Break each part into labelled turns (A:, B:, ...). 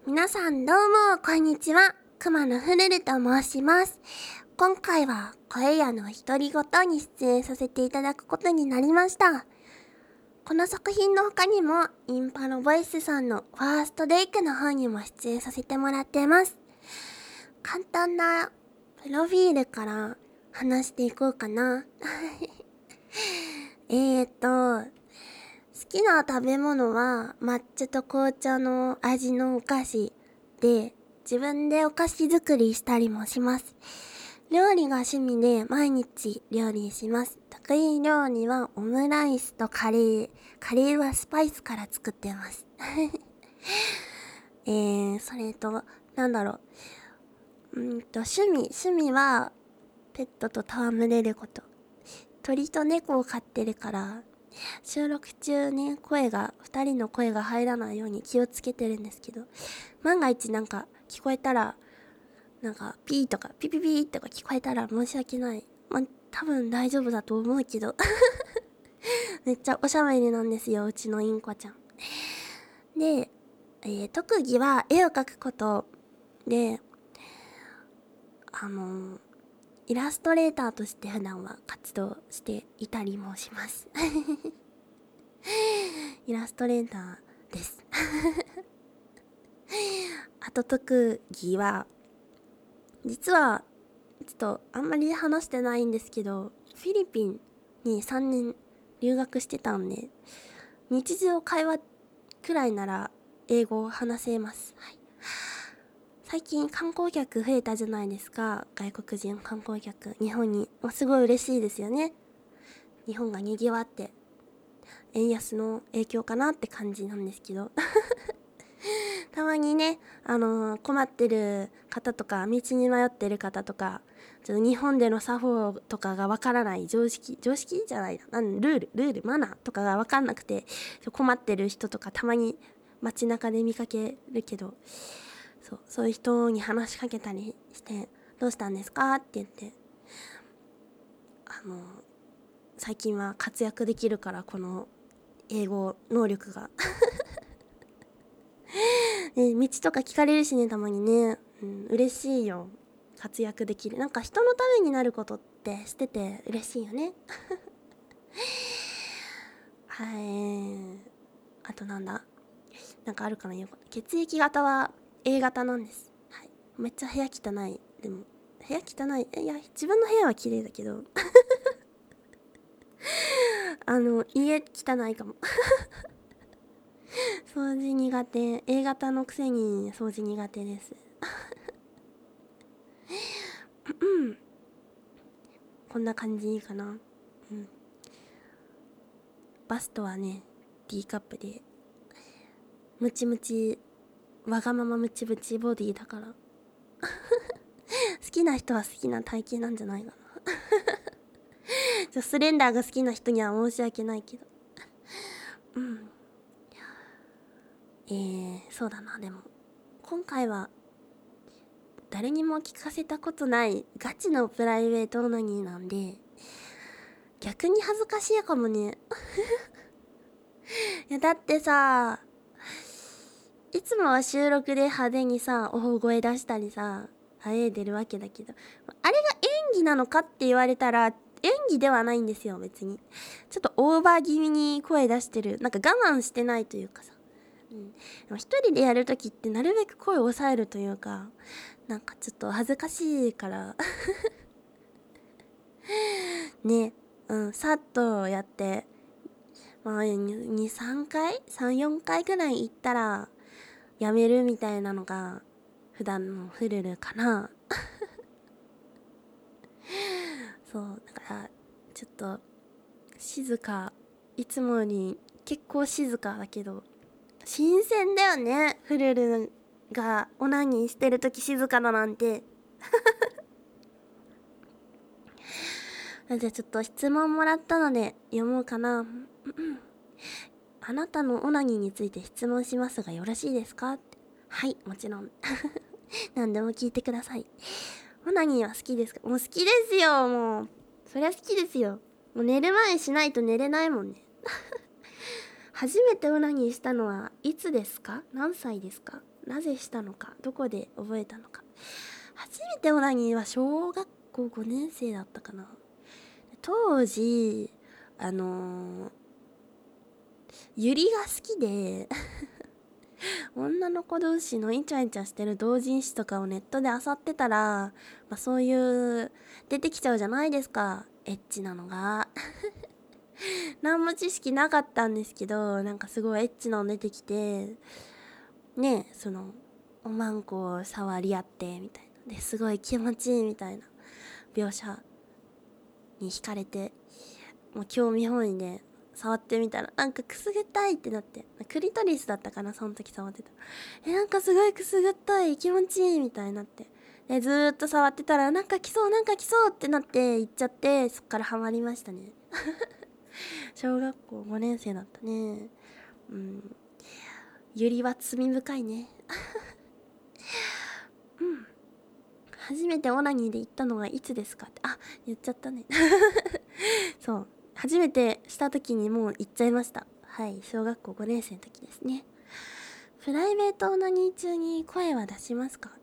A: 皆さんどうもこんにちは。熊野ふるると申します。今回は声屋の独り言に出演させていただくことになりました。この作品の他にもインパロボイスさんのファーストデイクの方にも出演させてもらってます。簡単なプロフィールから話していこうかな。好きな食べ物は抹茶と紅茶の味のお菓子で、自分でお菓子作りしたりもします。料理が趣味で毎日料理します。得意料理はオムライスとカレー。カレーはスパイスから作ってます。それと、趣味はペットと戯れること。鳥と猫を飼ってるから、収録中ね、二人の声が入らないように気をつけてるんですけど、万が一聞こえたら、ピーとかピピピーとか聞こえたら申し訳ない。多分大丈夫だと思うけど。めっちゃおしゃべりなんですよ、うちのインコちゃん。で、特技は絵を描くことで、イラストレーターとして普段は活動していたりもします。イラストレーターです。あと特技は、実はちょっとあんまり話してないんですけど、フィリピンに3年留学してたんで、日常会話くらいなら英語を話せます。はい、最近観光客増えたじゃないですか。外国人観光客日本に。すごい嬉しいですよね。日本が賑わって円安の影響かなって感じなんですけどたまにね、困ってる方とか道に迷ってる方とか、ちょっと日本での作法とかがわからない、常識じゃないな、ルールマナーとかがわかんなくて困ってる人とかたまに街中で見かけるけど、そういう人に話しかけたりして、どうしたんですかって言って、最近は活躍できるから、この英語能力が道とか聞かれるしね、たまにね。嬉しいよ。活躍できる。人のためになることってしてて嬉しいよね。はい。あとあるかな、血液型は A 型なんです。はい。めっちゃ部屋汚い。でも、部屋汚い。いや、自分の部屋は綺麗だけど。家汚いかも。掃除苦手。A 型のくせに掃除苦手です。こんな感じかな。バストはね、D カップで、ムチムチ、わがままムチムチボディだから好きな人は好きな体型なんじゃないかなスレンダーが好きな人には申し訳ないけどそうだな。でも今回は誰にも聞かせたことないガチのプライベートオナニーなんで、逆に恥ずかしいかもねいや、だってさ、いつもは収録で派手にさ、大声出したりさ、あえいでるわけだけど、あれが演技なのかって言われたら、演技ではないんですよ、別に。ちょっとオーバー気味に声出してる。我慢してないというかさ。でも一人でやるときってなるべく声を抑えるというか、ちょっと恥ずかしいからね、さっとやって、2、3回 ?3、4回ぐらい行ったら、やめるみたいなのが普段のフルルかなそうだから、ちょっと静か、いつもより結構静かだけど新鮮だよね。フルルがオナニーしてるとき静かだなんてじゃあちょっと質問もらったので読もうかな。あなたのオナニーについて質問しますがよろしいですかって。はい、もちろん何でも聞いてください。オナニーは好きですか？もう好きですよ。もうそりゃ好きですよ。もう寝る前しないと寝れないもんね初めてオナニーしたのはいつですか？何歳ですか？ なぜしたのか、どこで覚えたのか。初めてオナニーは小学校5年生だったかな。当時ユリが好きで女の子同士のイチャイチャしてる同人誌とかをネットで漁ってたら、そういう出てきちゃうじゃないですか、エッチなのが何も知識なかったんですけど、なんかすごいエッチなの出てきてね、そのおまんこを触り合ってみたいなですごい気持ちいいみたいな描写に惹かれて、もう興味本位で触ってみたらなんかくすぐったいってなって、クリトリスだったかな、その時触ってた。なんかすごいくすぐったい、気持ちいいみたいになって、でずーっと触ってたらなんか来そうなんか来そうってなって行っちゃって、そっからハマりましたね小学校5年生だったね。ゆりは罪深いね初めてオナニーで行ったのがいつですかって、言っちゃったねそう、初めてした時にもう行っちゃいました。はい、小学校5年生の時ですね。プライベートオナニー中に声は出しますか？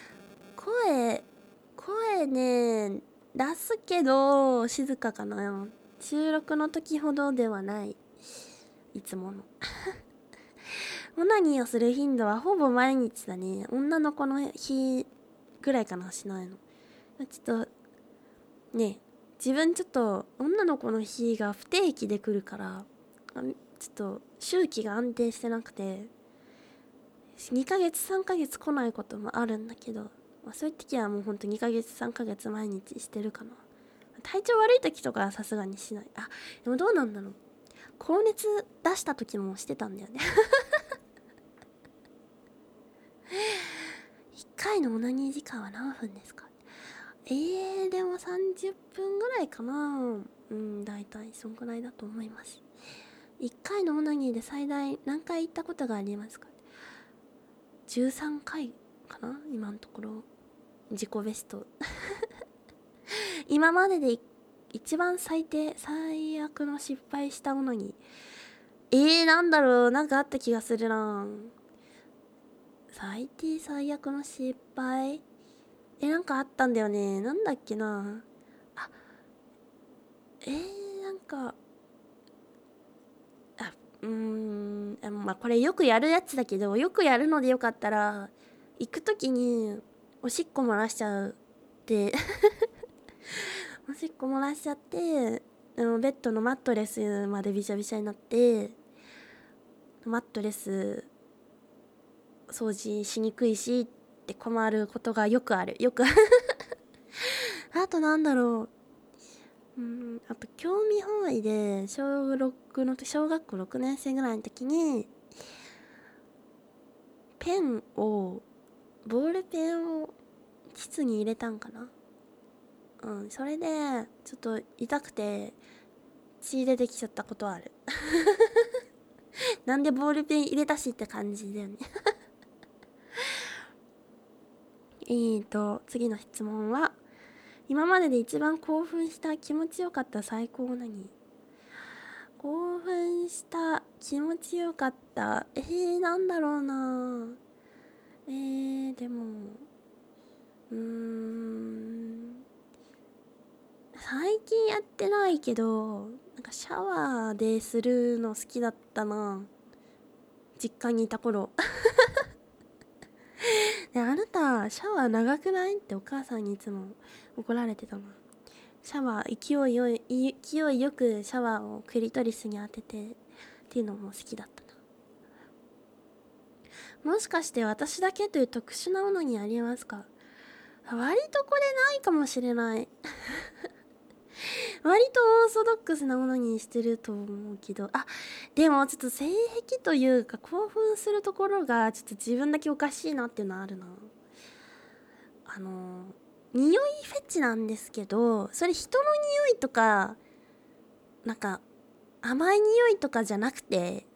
A: 声ね、出すけど静かかな。収録の時ほどではない、いつものオナニーをする頻度はほぼ毎日だね。女の子の日ぐらいかな、しないの。ちょっとね、自分ちょっと女の子の日が不定期で来るから、ちょっと周期が安定してなくて、2ヶ月3ヶ月来ないこともあるんだけど、そういう時はもうほんと2ヶ月3ヶ月毎日してるかな。体調悪い時とかはさすがにしない。でもどうなんだろう、高熱出した時もしてたんだよね1回のオナニー時間は何分ですか？でも30分ぐらいかな。だいたいそんくらいだと思います。1回のオナニーで最大何回行ったことがありますか？13回かな、今のところ。自己ベスト今までで一番最悪の失敗したオナニー、なんだろう、なんかあった気がするな。最悪の失敗、なんかあったんだよね。なんだっけな。なんかこれよくやるやつだけど、よくやるのでよかったら、行く時におしっこ漏らしちゃうっておしっこ漏らしちゃって、ベッドのマットレスまでびしゃびしゃになって、マットレス掃除しにくいしって困ることがよくある。あとなんだろう、あと興味本位で小学校6年生ぐらいの時にボールペンを膣に入れたんかな。それでちょっと痛くて血出てきちゃったことあるなんでボールペン入れたしって感じだよね次の質問は、今までで一番興奮した気持ちよかった最高何？興奮した気持ちよかった、なんだろうな。でも最近やってないけど、なんかシャワーでするの好きだったな、実家にいた頃あなたシャワー長くないってお母さんにいつも怒られてたな。シャワー勢いよくシャワーをクリトリスに当ててっていうのも好きだったな。もしかして私だけという特殊なものにありますか？割とこれないかもしれない割とオーソドックスなものにしてると思うけど、でもちょっと性癖というか興奮するところがちょっと自分だけおかしいなっていうのはあるな。匂いフェチなんですけど、それ人の匂いとかなんか甘い匂いとかじゃなくて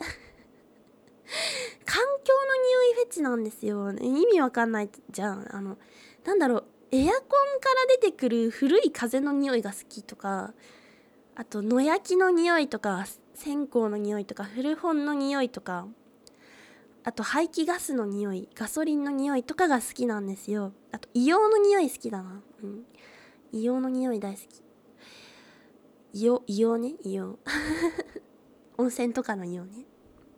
A: 環境の匂いフェチなんですよ。意味わかんないじゃん。なんだろう、エアコンから出てくる古い風の匂いが好きとか、あと野焼きの匂いとか線香の匂いとか古本の匂いとか、 あと排気ガスの匂い、ガソリンの匂いとかが好きなんですよ。あと硫黄の匂い好きだな。硫黄の匂い大好き。硫黄ね、硫黄温泉とかの硫黄ね。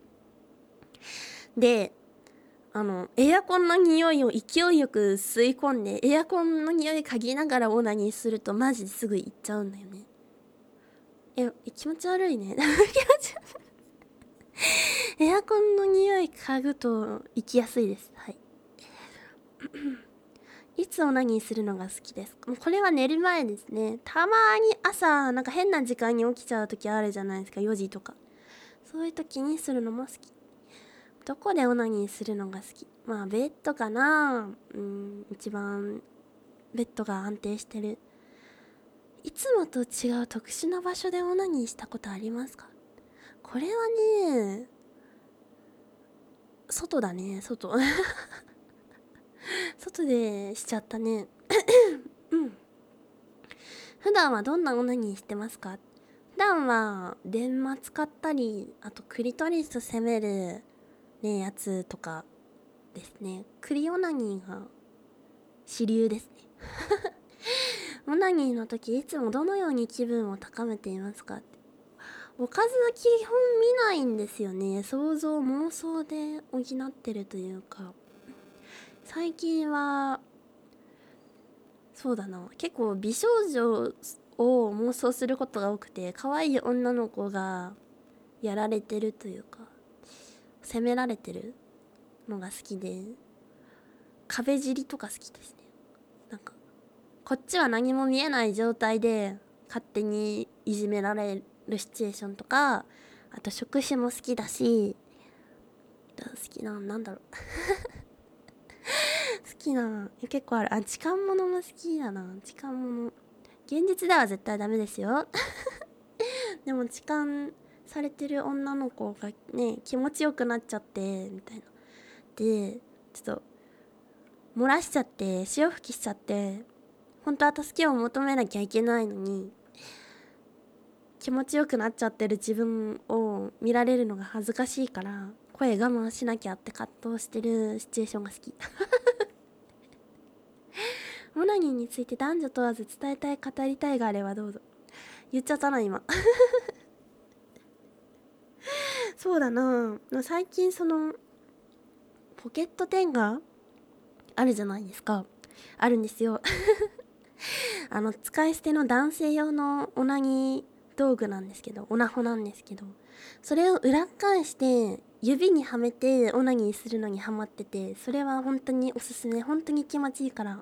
A: で、エアコンの匂いを勢いよく吸い込んで、エアコンの匂い嗅ぎながらオナニーするとマジですぐ行っちゃうんだよね。気持ち悪いね。気持ち悪い。エアコンの匂い嗅ぐと行きやすいです。はい。いつオナニーするのが好きですか？もうこれは寝る前ですね。たまに朝なんか変な時間に起きちゃう時あるじゃないですか、4時とか。そういう時にするのも好き。どこでオナニーするのが好き？まあベッドかな。一番ベッドが安定してる。いつもと違う特殊な場所でオナニーしたことありますか？これはね、外だね、外。外でしちゃったね。普段はどんなオナニーしてますか？普段は電話使ったり、あとクリトリス攻めるねやつとかですね。クリオナニーが主流ですね。オナニーの時いつもどのように気分を高めていますかって。おかずは基本見ないんですよね。想像妄想で補ってるというか、最近はそうだな、結構美少女を妄想することが多くて、可愛い女の子がやられてるというか責められてるのが好きで、壁尻とか好きですね。なんかこっちは何も見えない状態で勝手にいじめられるシチュエーションとか、あと触手も好きだし、好きな、なんだろう好きな結構ある。痴漢物も好きだな。痴漢物現実では絶対ダメですよ。でも痴漢されてる女の子がね、気持ちよくなっちゃってみたいなで、ちょっと漏らしちゃって潮吹きしちゃって、本当は助けを求めなきゃいけないのに気持ちよくなっちゃってる自分を見られるのが恥ずかしいから声我慢しなきゃって葛藤してるシチュエーションが好き。オナニーについて男女問わず伝えたい語りたいがあればどうぞ。言っちゃったな今。そうだな、最近そのポケットテンガあるじゃないですか。あるんですよ。使い捨ての男性用のオナニー道具なんですけど、オナホなんですけど、それを裏返して指にはめてオナニーするのにハマってて、それは本当におすすめ。本当に気持ちいいから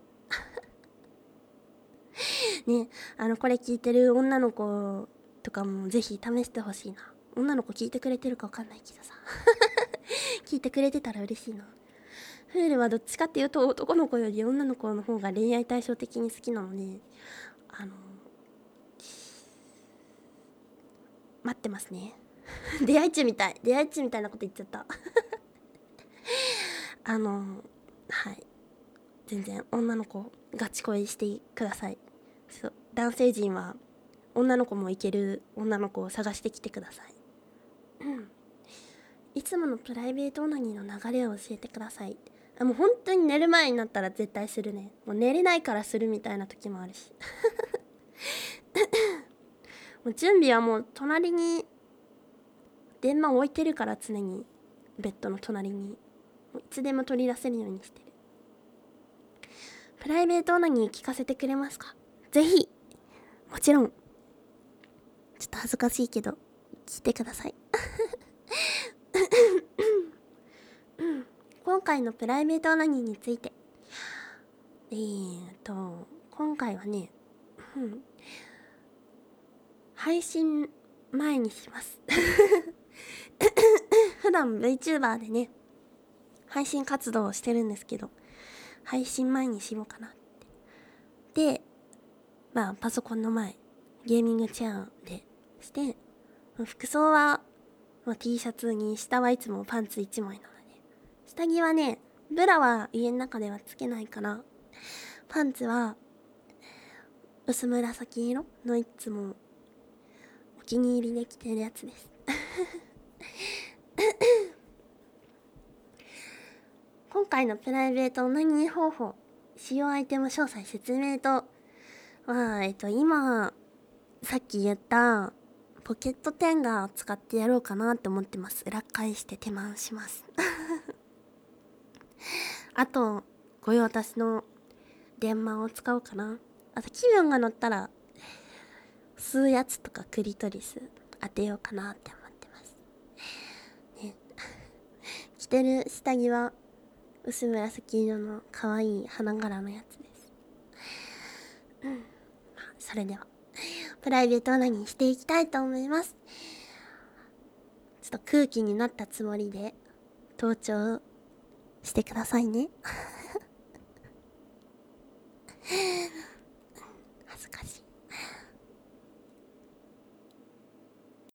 A: ね。これ聞いてる女の子とかもぜひ試してほしいな。女の子聞いてくれてるか分かんないけどさ聞いてくれてたら嬉しいな。フールはどっちかっていうと男の子より女の子の方が恋愛対象的に好きなので、待ってますね。出会い中みたいなこと言っちゃったはい、全然女の子ガチ恋してください。そう、男性陣は女の子もいける女の子を探してきてください。いつものプライベートオナニーの流れを教えてください。もう本当に寝る前になったら絶対するね。もう寝れないからするみたいな時もあるしもう準備はもう隣に電話置いてるから、常にベッドの隣にもういつでも取り出せるようにしてる。プライベートオナニー聞かせてくれますか？ぜひ。もちろん。ちょっと恥ずかしいけど聞いてください今回のプライベートオナニーについて、今回はね、配信前にします普段 VTuber でね配信活動をしてるんですけど、配信前にしようかなって。で、パソコンの前、ゲーミングチェアでして、服装は、T シャツに、下はいつもパンツ1枚なので、下着はね、ブラは家の中ではつけないから、パンツは薄紫色のいつもお気に入りで着てるやつです今回のプライベートオナニー方法、使用アイテム詳細説明と今さっき言ったポケットテンガーを使ってやろうかなって思ってます。裏返して手間しますあとこういう私の電話を使おうかな。あと気分が乗ったら吸うやつとかクリトリス当てようかなって思ってますね。着てる下着は薄紫色の可愛い花柄のやつです。それではプライベートオナニーしていきたいと思います。ちょっと空気になったつもりで登頂してくださいね